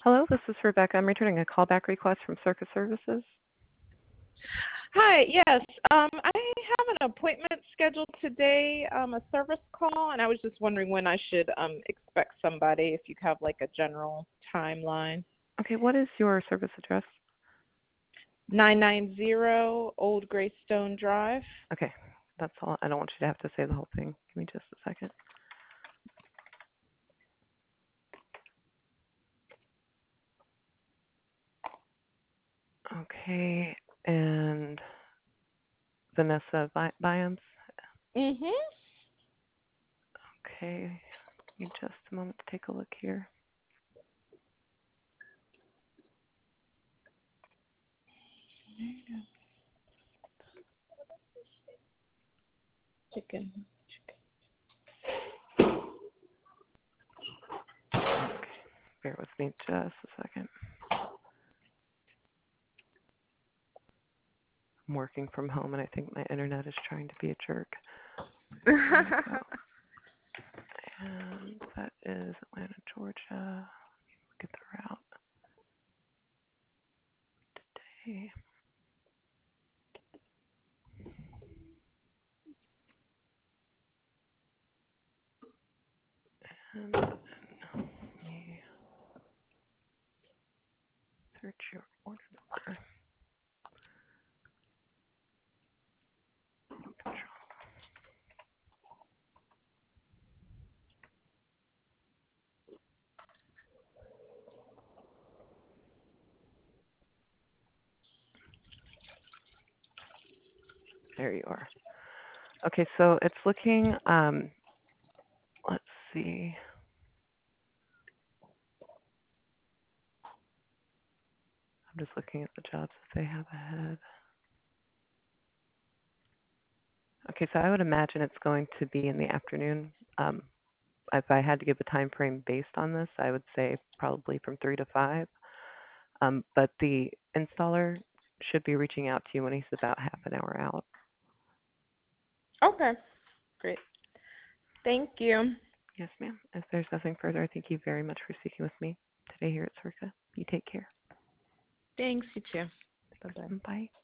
Hello, this is Rebecca. I'm returning a callback request from Circus Services. Hi, yes. I have an appointment scheduled today, a service call, and I was just wondering when I should expect somebody, if you have like a general timeline. Okay, what is your service address? 990 Old Greystone Drive. Okay, that's all. I don't want you to have to say the whole thing. Give me just a second. Okay, and Vanessa Byams. Mm-hmm. Okay, give me just a moment to take a look here. Chicken. Okay, bear with me just a second. I'm working from home and I think my internet is trying to be a jerk. There we go. And that is Atlanta, Georgia. Look at the route today. And then let me search your order number. Control. There you are. Okay, so it's looking, let's see. I'm just looking at the jobs that they have ahead. Okay, so I would imagine it's going to be in the afternoon. If I had to give a time frame based on this, I would say probably from 3 to 5. But the installer should be reaching out to you when he's about half an hour out. Okay, great. Thank you. Yes, ma'am. If there's nothing further, I thank you very much for speaking with me today here at Circa. You take care. Thanks, you too. Bye-bye. Bye.